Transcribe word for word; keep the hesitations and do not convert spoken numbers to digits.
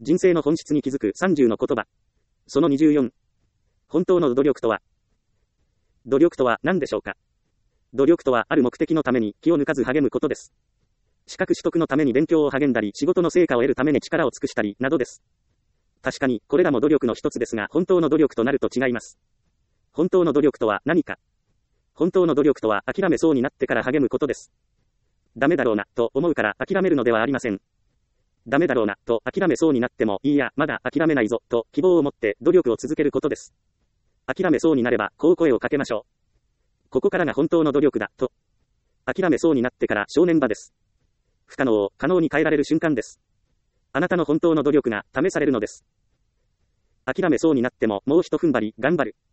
人生の本質に気づくさんじゅうの言葉。そのにじゅうよん。本当の努力とは。努力とは何でしょうか。努力とはある目的のために気を抜かず励むことです。資格取得のために勉強を励んだり、仕事の成果を得るために力を尽くしたり、などです。確かに、これらも努力の一つですが、本当の努力となると違います。本当の努力とは何か。本当の努力とは諦めそうになってから励むことです。ダメだろうな、と思うから諦めるのではありません。ダメだろうな、と諦めそうになっても、いいや、まだ諦めないぞ、と希望を持って努力を続けることです。諦めそうになれば、こう声をかけましょう。ここからが本当の努力だ、と。諦めそうになってから正念場です。不可能を可能に変えられる瞬間です。あなたの本当の努力が試されるのです。諦めそうになっても、もう一踏ん張り、頑張る。